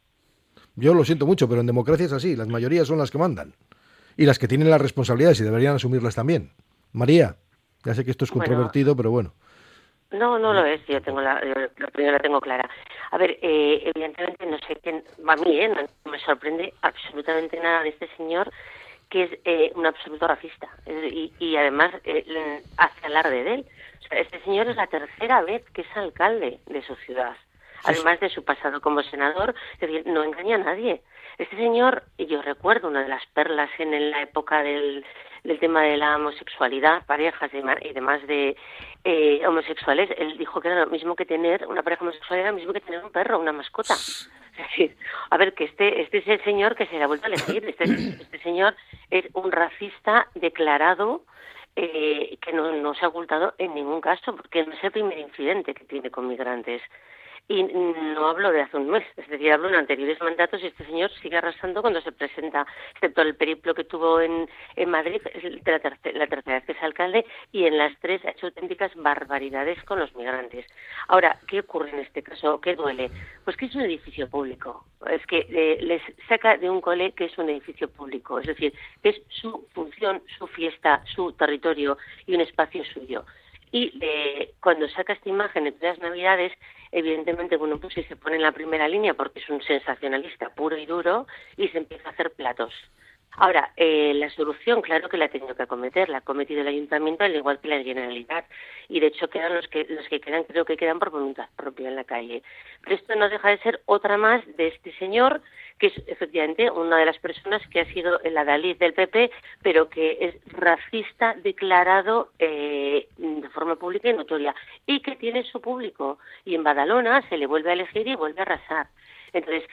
Yo lo siento mucho, pero en democracia es así. Las mayorías son las que mandan. Y las que tienen las responsabilidades y deberían asumirlas también. María, ya sé que esto es controvertido, bueno, pero bueno. No, no lo es. Yo tengo la, yo la opinión la tengo clara. A ver, eh, evidentemente no sé quién, a mí eh, no me sorprende absolutamente nada de este señor, que es eh, un absoluto racista eh, y, y además eh, hace alarde de él. O sea, este señor es la tercera vez que es alcalde de su ciudad, además de su pasado como senador, es decir, no engaña a nadie. Este señor, yo recuerdo una de las perlas en la época del, del tema de la homosexualidad, parejas y demás de eh, homosexuales, él dijo que era lo mismo que tener una pareja homosexual, era lo mismo que tener un perro, una mascota. Es decir, a ver, que este este es el señor que se le ha vuelto a elegir. Este, este señor es un racista declarado, eh, que no, no se ha ocultado en ningún caso, porque no es el primer incidente que tiene con migrantes. Y no hablo de hace un mes, es decir, hablo en anteriores mandatos y este señor sigue arrasando cuando se presenta, excepto el periplo que tuvo en, en Madrid, es la, tercera, la tercera vez que es alcalde, y en las tres ha hecho auténticas barbaridades con los migrantes. Ahora, ¿qué ocurre en este caso? ¿Qué duele? Pues que es un edificio público, es que eh, les saca de un cole que es un edificio público, es decir, que es su función, su fiesta, su territorio y un espacio suyo. Y eh, cuando saca esta imagen en las Navidades, evidentemente, bueno, pues sí se pone en la primera línea porque es un sensacionalista puro y duro y se empieza a hacer platos. Ahora, eh, la solución, claro que la ha tenido que acometer, la ha cometido el Ayuntamiento al igual que la Generalitat, y de hecho quedan los que los que quedan, creo que quedan por voluntad propia en la calle. Pero esto no deja de ser otra más de este señor, que es efectivamente una de las personas que ha sido el adalid del P P, pero que es racista declarado eh, de forma pública y notoria, y que tiene su público, y en Badalona se le vuelve a elegir y vuelve a arrasar. Entonces,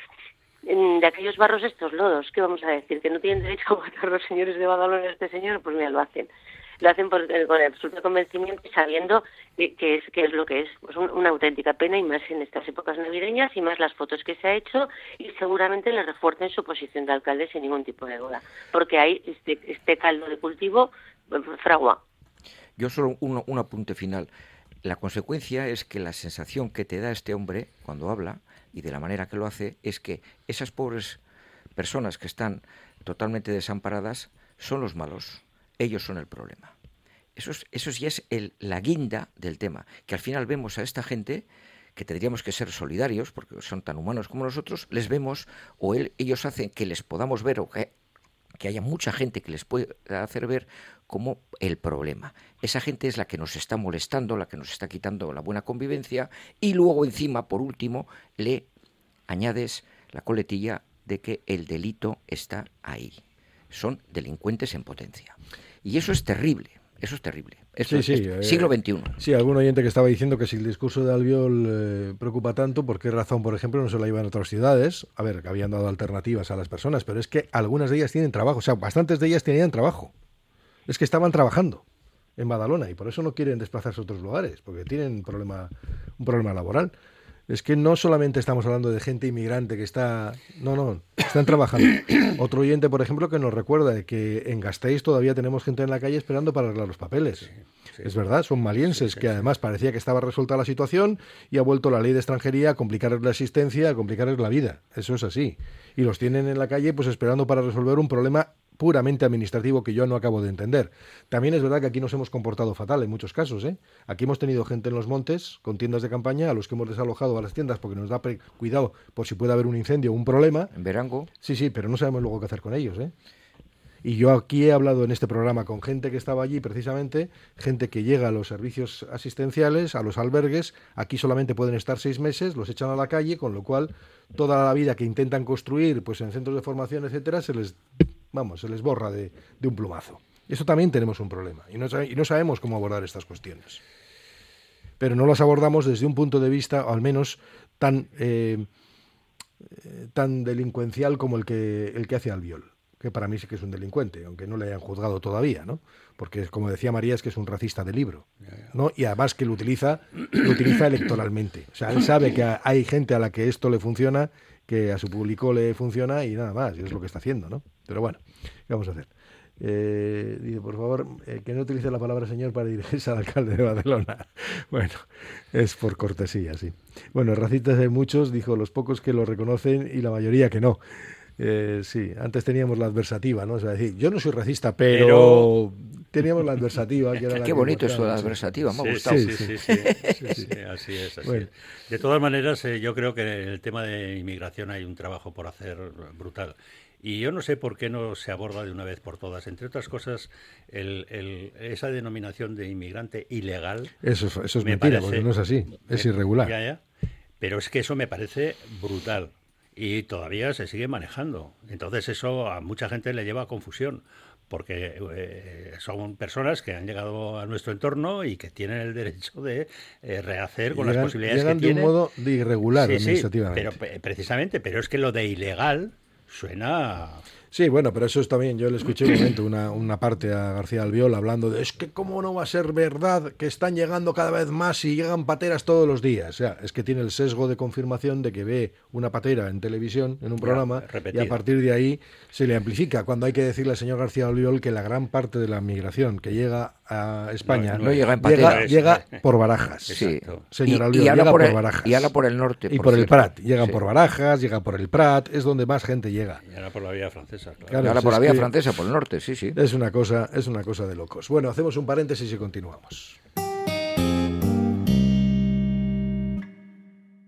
de aquellos barros estos lodos, ¿qué vamos a decir? ¿Que no tienen derecho a votar los señores de Badalona a este señor? Pues mira, lo hacen. Lo hacen por, con el absoluto convencimiento y sabiendo que, que, es, que es lo que es. Pues un, una auténtica pena, y más en estas épocas navideñas, y más las fotos que se ha hecho, y seguramente le refuercen su posición de alcalde sin ningún tipo de duda. Porque hay este, este caldo de cultivo fragua. Yo solo un, un apunte final. La consecuencia es que la sensación que te da este hombre cuando habla, y de la manera que lo hace, es que esas pobres personas que están totalmente desamparadas son los malos, ellos son el problema. Eso, es, eso ya es el, la guinda del tema, que al final vemos a esta gente que tendríamos que ser solidarios, porque son tan humanos como nosotros, les vemos, o él, ellos hacen que les podamos ver, o que, que haya mucha gente que les pueda hacer ver como el problema. Esa gente es la que nos está molestando, la que nos está quitando la buena convivencia, y luego encima, por último, le añades la coletilla de que el delito está ahí. Son delincuentes en potencia. Y eso es terrible, eso es terrible. Esto sí, es, sí, es eh, siglo veintiuno. Sí, algún oyente que estaba diciendo que si el discurso de Albiol eh, preocupa tanto, ¿por qué razón, por ejemplo, no se la iban a otras ciudades? A ver, que habían dado alternativas a las personas, pero es que algunas de ellas tienen trabajo, o sea, bastantes de ellas tenían trabajo. Es que estaban trabajando en Badalona y por eso no quieren desplazarse a otros lugares, porque tienen un problema, un problema laboral. Es que no solamente estamos hablando de gente inmigrante que está... No, no, están trabajando. Otro oyente, por ejemplo, que nos recuerda de que en Gasteiz todavía tenemos gente en la calle esperando para arreglar los papeles. Sí, sí. Es verdad, son malienses, sí, sí, que además parecía que estaba resuelta la situación y ha vuelto la ley de extranjería a complicarles la existencia, a complicarles la vida. Eso es así. Y los tienen en la calle pues esperando para resolver un problema puramente administrativo que yo no acabo de entender. También es verdad que aquí nos hemos comportado fatal en muchos casos, ¿eh? Aquí hemos tenido gente en los montes con tiendas de campaña a los que hemos desalojado a las tiendas porque nos da pre- cuidado por si puede haber un incendio o un problema. En Verango. Sí, sí, pero no sabemos luego qué hacer con ellos, ¿eh? Y yo aquí he hablado en este programa con gente que estaba allí precisamente, gente que llega a los servicios asistenciales, a los albergues, aquí solamente pueden estar seis meses, los echan a la calle, con lo cual toda la vida que intentan construir pues en centros de formación, etcétera, se les, vamos, se les borra de, de un plumazo. Eso también tenemos un problema y no, y no sabemos cómo abordar estas cuestiones. Pero no las abordamos desde un punto de vista, o al menos tan, eh, tan delincuencial como el que, el que hace Albiol, que para mí sí que es un delincuente, aunque no le hayan juzgado todavía, ¿no? Porque, como decía María, es que es un racista de libro, ¿no? Y además que lo utiliza, lo utiliza electoralmente. O sea, él sabe que hay gente a la que esto le funciona, que a su público le funciona y nada más, y es lo que está haciendo, ¿no? Pero bueno, ¿qué vamos a hacer? Eh, dice, por favor, eh, que no utilice la palabra señor para dirigirse al alcalde de Badalona. Bueno, es por cortesía, sí. Bueno, racistas hay muchos, dijo, los pocos que lo reconocen y la mayoría que no. Eh, sí, antes teníamos la adversativa, ¿no? O sea, decir, yo no soy racista, pero, pero... teníamos la adversativa. Que era la Qué que bonito eso de la sí. adversativa, me ha sí, gustado. Sí, sí, sí, sí, sí, sí, sí, así es. Así bueno. es. De todas maneras, eh, yo creo que en el tema de inmigración hay un trabajo por hacer brutal. Y yo no sé por qué no se aborda de una vez por todas. Entre otras cosas, el, el, esa denominación de inmigrante ilegal... Eso, eso es me mentira, parece, porque no es así, es me, irregular. Ya, ya. Pero es que eso me parece brutal. Y todavía se sigue manejando. Entonces eso a mucha gente le lleva a confusión, porque eh, son personas que han llegado a nuestro entorno y que tienen el derecho de eh, rehacer con llegan, las posibilidades llegan que tienen. de un modo de irregular sí, administrativamente. Sí, pero precisamente, pero es que lo de ilegal suena... Sí, bueno, pero eso es también, yo le escuché un momento una, una parte a García Albiol hablando de, es que cómo no va a ser verdad que están llegando cada vez más y llegan pateras todos los días. O sea, es que tiene el sesgo de confirmación de que ve una patera en televisión, en un programa, ya, y a partir de ahí se le amplifica. Cuando hay que decirle al señor García Albiol que la gran parte de la migración que llega a España no, no, no llega en patera. Llega, llega por Barajas. Sí. Señor y, Albiol, y llega por, por el, Barajas. Y ahora por el norte. Y por, por el cierto. Prat. Llegan sí. por Barajas, llega por el Prat, es donde más gente llega. Y ahora por la vía francesa, claro. Claro, y ahora si por la es vía que francesa, por el norte, sí, sí. Es una cosa, es una cosa de locos. Bueno, hacemos un paréntesis y continuamos.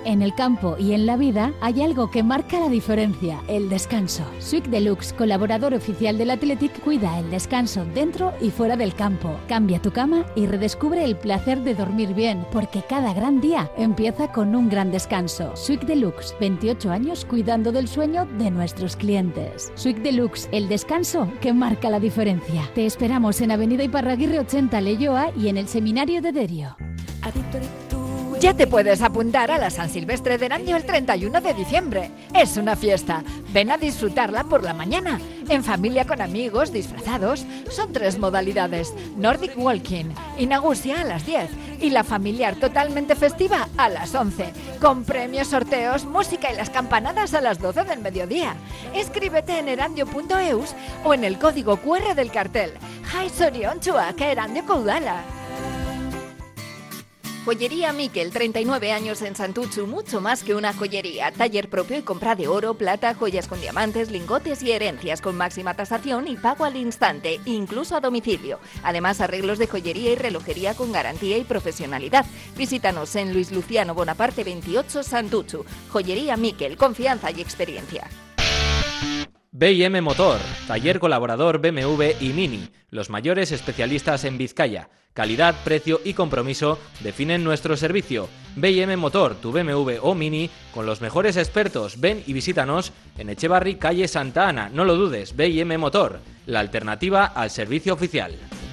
En el campo y en la vida hay algo que marca la diferencia, el descanso. Swick Deluxe, colaborador oficial del Athletic, cuida el descanso dentro y fuera del campo. Cambia tu cama y redescubre el placer de dormir bien, porque cada gran día empieza con un gran descanso. Swick Deluxe, veintiocho años cuidando del sueño de nuestros clientes. Swick Deluxe, el descanso que marca la diferencia. Te esperamos en Avenida Iparraguirre ochenta, Leioa, y en el Seminario de Derio. Ya te puedes apuntar a la San Silvestre de Erandio el treinta y uno de diciembre. Es una fiesta. Ven a disfrutarla por la mañana. En familia, con amigos, disfrazados. Son tres modalidades. Nordic Walking y Nagusia a las diez. Y la familiar totalmente festiva a las once. Con premios, sorteos, música y las campanadas a las doce del mediodía. Inscríbete en erandio punto eus o en el código cu erre del cartel. Jai Soriontxuak, Erandio Caudala. Joyería Miquel, treinta y nueve años en Santuchu, mucho más que una joyería. Taller propio y compra de oro, plata, joyas con diamantes, lingotes y herencias con máxima tasación y pago al instante, incluso a domicilio. Además, arreglos de joyería y relojería con garantía y profesionalidad. Visítanos en Luis Luciano Bonaparte veintiocho, Santuchu. Joyería Miquel, confianza y experiencia. B y M Motor, taller colaborador B M W y Mini, los mayores especialistas en Vizcaya. Calidad, precio y compromiso definen nuestro servicio. B y M Motor, tu B M W o Mini, con los mejores expertos. Ven y visítanos en Echevarri, calle Santa Ana. No lo dudes, B y M Motor, la alternativa al servicio oficial.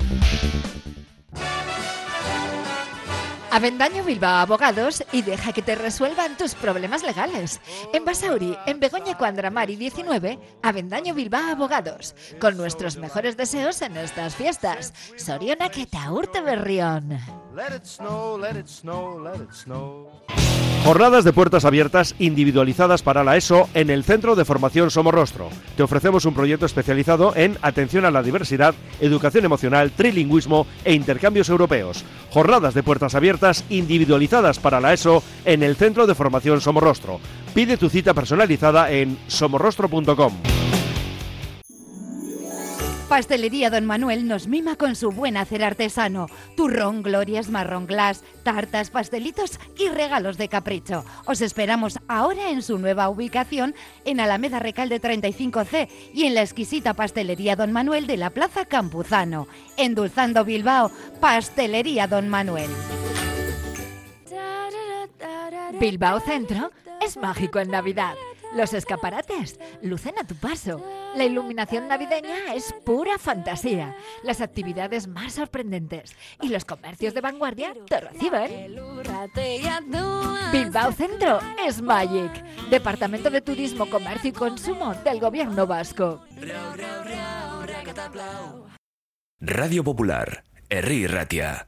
Avendaño Bilbao Abogados y deja que te resuelvan tus problemas legales. En Basauri, en Begoña Cuandramari diecinueve, Avendaño Bilbao Abogados. Con nuestros mejores deseos en estas fiestas. Sorionak eta urte berrión. Let it snow, let it snow, let it snow. Jornadas de puertas abiertas individualizadas para la ESO en el Centro de Formación Somorrostro. Te ofrecemos un proyecto especializado en atención a la diversidad, educación emocional, trilingüismo e intercambios europeos. Jornadas de puertas abiertas individualizadas para la ESO en el Centro de Formación Somorrostro. Pide tu cita personalizada en somorrostro punto com. Pastelería Don Manuel nos mima con su buen hacer artesano. Turrón, glorias, marrón glass, tartas, pastelitos y regalos de capricho. Os esperamos ahora en su nueva ubicación en Alameda Recalde treinta y cinco ce y en la exquisita Pastelería Don Manuel de la Plaza Campuzano. Endulzando Bilbao, Pastelería Don Manuel. Bilbao Centro es mágico en Navidad. Los escaparates lucen a tu paso. La iluminación navideña es pura fantasía. Las actividades más sorprendentes y los comercios de vanguardia te reciben. Bilbao Centro es Magic. Departamento de Turismo, Comercio y Consumo del Gobierno Vasco. Radio Popular, Herri Ratia.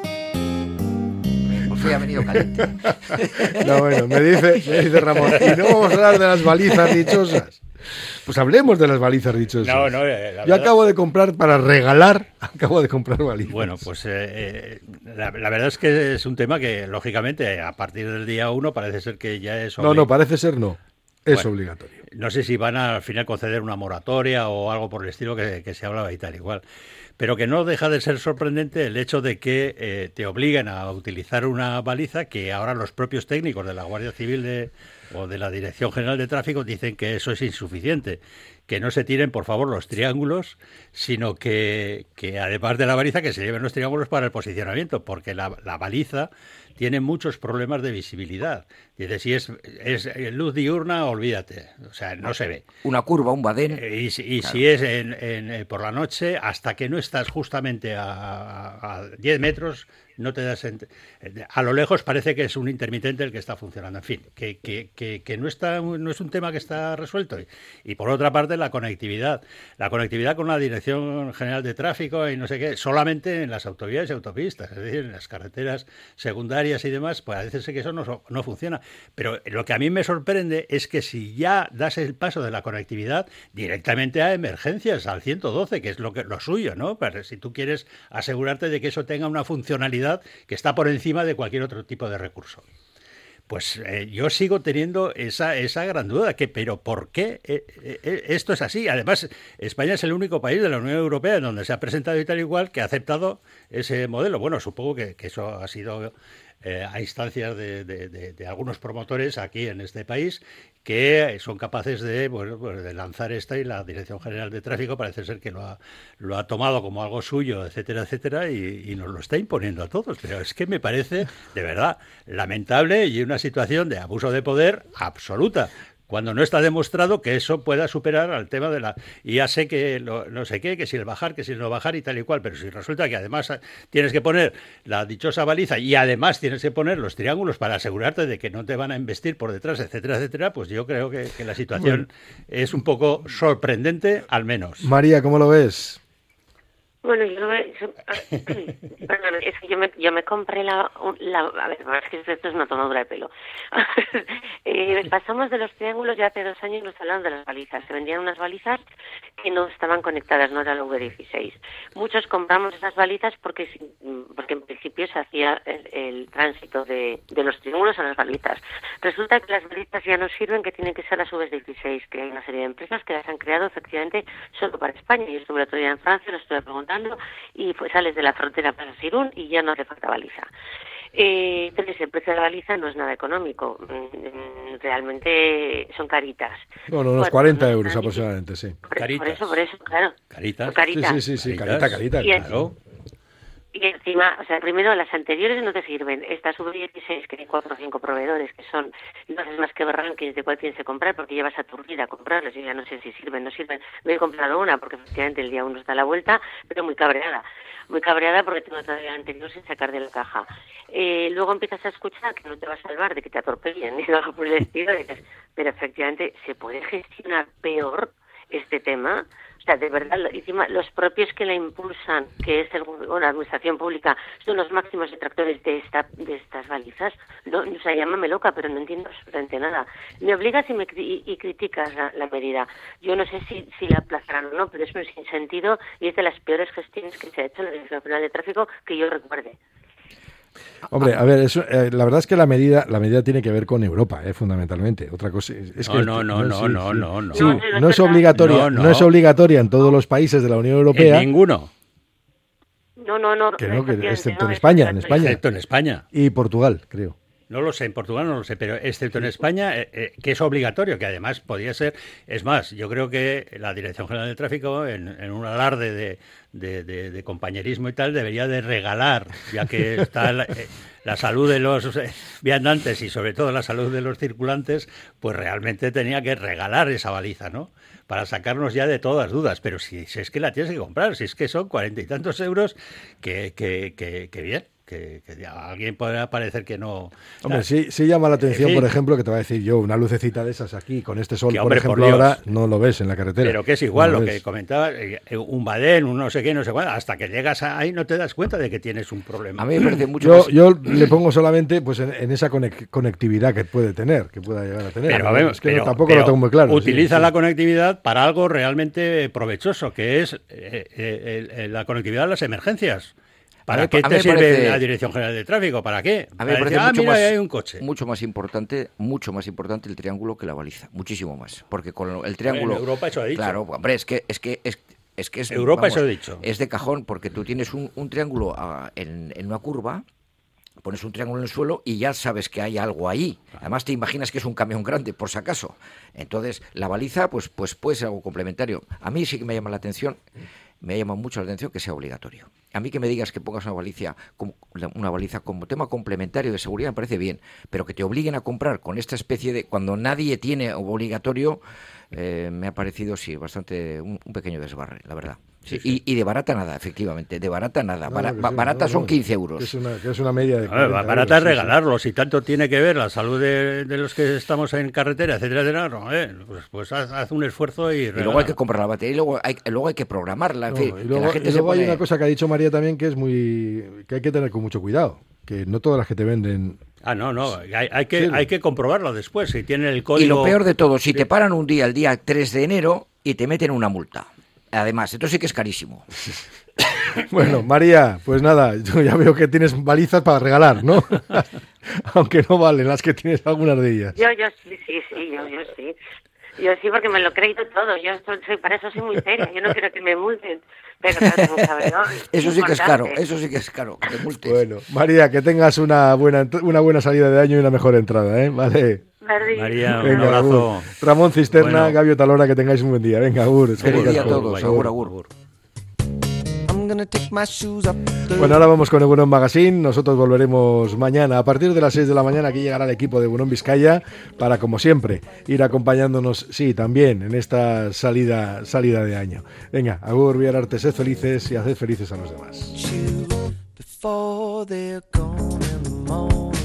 Hoy ha venido caliente. No, bueno, me dice, me dice Ramón, y no vamos a hablar de las balizas dichosas. Pues hablemos de las balizas dichosas. No, no, eh, la Yo verdad... acabo de comprar para regalar, acabo de comprar balizas. Bueno, pues eh, eh, la, la verdad es que es un tema que, lógicamente, a partir del día uno parece ser que ya es... No, no, parece ser no. Es bueno, obligatorio. No sé si van a, al final conceder una moratoria o algo por el estilo que, que se hablaba y tal igual. Pero que no deja de ser sorprendente el hecho de que eh, te obliguen a utilizar una baliza que ahora los propios técnicos de la Guardia Civil de, o de la Dirección General de Tráfico dicen que eso es insuficiente. Que no se tiren, por favor, los triángulos, sino que, que además de la baliza, que se lleven los triángulos para el posicionamiento, porque la, la baliza tiene muchos problemas de visibilidad. Dice, si es, es luz diurna, olvídate. O sea, no se ve. Una curva, un badén. Y, y claro. si es en, en, por la noche, hasta que no estás justamente a, a diez metros, no te das... Ent... A lo lejos parece que es un intermitente el que está funcionando. En fin, que, que, que, que no, está, no es un tema que está resuelto. Y, y por otra parte, la conectividad. La conectividad con la Dirección General de Tráfico y no sé qué, solamente en las autovías y autopistas. Es decir, en las carreteras secundarias y demás, pues parece que eso no, no funciona. Pero lo que a mí me sorprende es que si ya das el paso de la conectividad directamente a emergencias, al ciento doce, que es lo, que, lo suyo, ¿no? Pero si tú quieres asegurarte de que eso tenga una funcionalidad que está por encima de cualquier otro tipo de recurso. Pues eh, yo sigo teniendo esa, esa gran duda, que, pero ¿por qué eh, eh, esto es así? Además, España es el único país de la Unión Europea en donde se ha presentado y tal igual que ha aceptado ese modelo. Bueno, supongo que, que eso ha sido eh, a instancias de, de, de, de algunos promotores aquí en este país que son capaces de, bueno, pues de lanzar esta, y la Dirección General de Tráfico parece ser que lo ha, lo ha tomado como algo suyo, etcétera, etcétera, y, y nos lo está imponiendo a todos. Pero es que me parece, de verdad, lamentable y una situación de abuso de poder absoluta, cuando no está demostrado que eso pueda superar al tema de la... Y ya sé que lo, no sé qué, que si el bajar, que si el no bajar y tal y cual, pero si resulta que además tienes que poner la dichosa baliza y además tienes que poner los triángulos para asegurarte de que no te van a embestir por detrás, etcétera, etcétera, pues yo creo que, que la situación bueno. es un poco sorprendente, al menos. María, ¿cómo lo ves? Bueno, yo, yo, perdón, es que yo me, yo me compré la, la... A ver, es que esto es una tomadura de pelo. eh, pasamos de los triángulos, ya hace dos años nos hablaron de las balizas. Se vendían unas balizas que no estaban conectadas, no era la V dieciséis. Muchos compramos esas balizas porque porque en principio se hacía el, el tránsito de, de los triángulos a las balizas. Resulta que las balizas ya no sirven, que tienen que ser las V dieciséis, que hay una serie de empresas que las han creado efectivamente solo para España. Yo estuve el otro día en Francia, lo estuve preguntando, y pues sales de la frontera para Irún y ya no hace falta baliza. Eh, entonces el precio de la baliza no es nada económico, realmente son caritas. Bueno, unos cuarenta euros aproximadamente, sí. Por, por eso, por eso, claro. Caritas. Caritas. Sí, sí, sí, sí, carita, carita, y claro. Y encima, o sea, primero las anteriores no te sirven. Estas V dieciséis, que hay cuatro o cinco proveedores, que son, no haces más que ver rankings de cuál tienes que comprar, porque llevas aturdida a comprarlos. Yo ya no sé si sirven, no sirven. Me he comprado una, porque efectivamente el día uno está a la vuelta, pero muy cabreada. Muy cabreada porque tengo todavía la anterior sin sacar de la caja. Eh, luego empiezas a escuchar que no te va a salvar de que te atropellen, ni algo por el estilo, y dices, pero efectivamente, ¿se puede gestionar peor este tema? O sea, de verdad, encima, los propios que la impulsan, que es el, bueno, la administración pública, son los máximos detractores de esta de estas balizas. No, o sea, llámame loca, pero no entiendo absolutamente nada. Me obligas y, me, y, y criticas la, la medida. Yo no sé si, si la aplazarán o no, pero es un sinsentido y es de las peores gestiones que se ha hecho en la Dirección General de Tráfico que yo recuerde. Hombre, a ver, eso, eh, la verdad es que la medida la medida tiene que ver con Europa, eh, fundamentalmente. Otra cosa es que no, no, no, no, no, no, no. Sí, no es obligatoria, no, no. no es obligatoria en todos los países de la Unión Europea. En ninguno. No, no, no. Que no, que excepto en España, en España. Excepto en España. Y Portugal, creo. No lo sé, en Portugal no lo sé, pero excepto en España, eh, eh, que es obligatorio, que además podía ser... Es más, yo creo que la Dirección General de Tráfico, en, en un alarde de, de, de, de compañerismo y tal, debería de regalar, ya que está la, eh, la salud de los eh, viandantes y sobre todo la salud de los circulantes, pues realmente tenía que regalar esa baliza, ¿no? Para sacarnos ya de todas dudas. Pero si, si es que la tienes que comprar, si es que son cuarenta y tantos euros, que, que, que, que bien. Que, que a alguien podrá parecer que no... Hombre, sí, sí llama la atención, por ejemplo, que te va a decir yo, una lucecita de esas aquí, con este sol, que, por hombre, ejemplo, por ahora no lo ves en la carretera. Pero que es igual no lo, lo que comentaba, un badén, un no sé qué, no sé cuál, hasta que llegas ahí no te das cuenta de que tienes un problema. A mí me parece mucho yo, más... yo le pongo solamente pues en, en esa conectividad que puede tener, que pueda llegar a tener. Pero, pero es que pero, no, tampoco pero lo tengo muy claro. Utiliza sí, la sí. conectividad para algo realmente provechoso, que es eh, eh, eh, la conectividad de las emergencias. ¿Para mí, qué te sirve parece, la Dirección General de Tráfico? ¿Para qué? A mí me parece decir, ah, mucho, mira, más, hay un coche. mucho más importante, mucho más importante el triángulo que la baliza, muchísimo más, porque con el triángulo. En Europa eso ha dicho. Claro, hombre, es que es que es, es que es Europa vamos, eso ha dicho. Es de cajón porque tú tienes un, un triángulo uh, en, en una curva. Pones un triángulo en el suelo y ya sabes que hay algo ahí. Además te imaginas que es un camión grande, por si acaso. Entonces, la baliza, pues, pues puede ser algo complementario. A mí sí que me llama la atención, me ha llamado mucho la atención que sea obligatorio. A mí que me digas que pongas una baliza como, una baliza como tema complementario de seguridad me parece bien, pero que te obliguen a comprar con esta especie de... Cuando nadie tiene obligatorio, eh, me ha parecido, sí, bastante un, un pequeño desbarre, la verdad. Sí, sí. Y, y de barata nada, efectivamente, de barata nada. No, Bara, sí, barata no, son no, quince euros. Que es una, que es una media de... Ver, barata euros, es regalarlo, sí, sí. Si tanto tiene que ver la salud de, de los que estamos en carretera, etcétera, etcétera, no, eh, pues, pues haz, haz un esfuerzo y regala. Y luego hay que comprar la batería y luego hay, luego hay que programarla. En no, fin, y luego, que la gente y luego se pone... hay una cosa que ha dicho María también que es muy... que hay que tener con mucho cuidado, que no todas las que te venden... Ah, no, no, hay, hay, que, sí. hay que comprobarlo después, si tienen el código... Y lo peor de todo, si te paran un día, el día tres de enero, y te meten una multa. Además, entonces sí que es carísimo. Bueno, María, pues nada, yo ya veo que tienes balizas para regalar, ¿no? Aunque no valen las que tienes algunas de ellas. Yo, yo sí, sí, sí, yo, yo sí. Yo sí, porque me lo he creído todo. Yo estoy, soy, para eso soy muy seria. Yo no quiero que me multen. Pero claro, tengo que saber, ¿no? Eso sí que es caro, Importante. eso sí que es caro, que te multes. Bueno, María, que tengas una buena, una buena salida de año y una mejor entrada, ¿eh? Vale. María, un Venga, abrazo. agur. Ramón Cisterna, Bueno. Gabio Talora, que tengáis un buen día. Venga, agur. Feliz día a todos, agur, agur. I'm gonna take my shoes up the Bueno, ahora vamos con Egunon Magazine. Nosotros volveremos mañana. A partir de las seis de la mañana aquí llegará el equipo de Egunon Vizcaya para, como siempre, ir acompañándonos, sí, también en esta salida, salida de año. Venga, agur, Viararte, sed felices y haced felices a los demás. before they're gone in the morning.